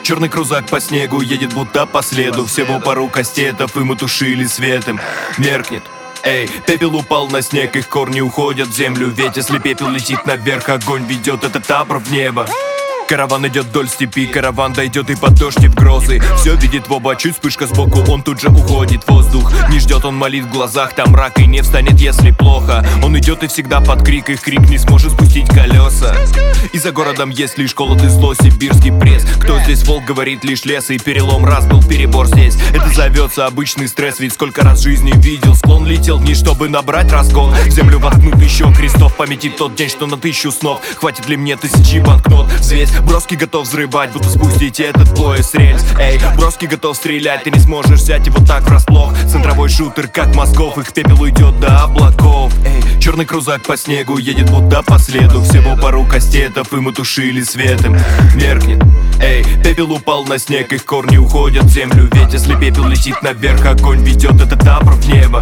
черный крузак по снегу едет будто по следу. Всего пару кастетов и мы тушили светом. Меркнет. Эй, пепел упал на снег, их корни уходят в землю. Ведь если пепел летит наверх, огонь ведет этот табор в небо. Караван идет вдоль степи, караван дойдет и под дождь, и в грозы. Все видит в оба, чуть вспышка сбоку, он тут же уходит. Воздух не ждет, он молит в глазах, там мрак и не встанет, если плохо. Он идет и всегда под крик, их крик не сможет спустить колеса. И за городом есть лишь холод и зло, сибирский пресс. Кто здесь волк, говорит лишь лес, и перелом раз был перебор здесь. Это зовется обычный стресс, ведь сколько раз в жизни видел. Склон летел вниз, чтобы набрать разгон. В землю воткнут еще крестов, памяти тот день, что на 1000 снов. Хватит ли мне 1000 банкнот? Взвесь, Броски готов взрывать, будто спустить этот пояс рельс. Эй, Броски готов стрелять, ты не сможешь взять его так врасплох. Центровой шутер, как Москов, их пепел уйдет до облаков. Эй, черный крузак по снегу едет будто по следу. Всего пару кастетов и мы тушили светом. Меркнет. Эй, пепел упал на снег, их корни уходят в землю. Ведь если пепел летит наверх, огонь ведет этот табор в небо.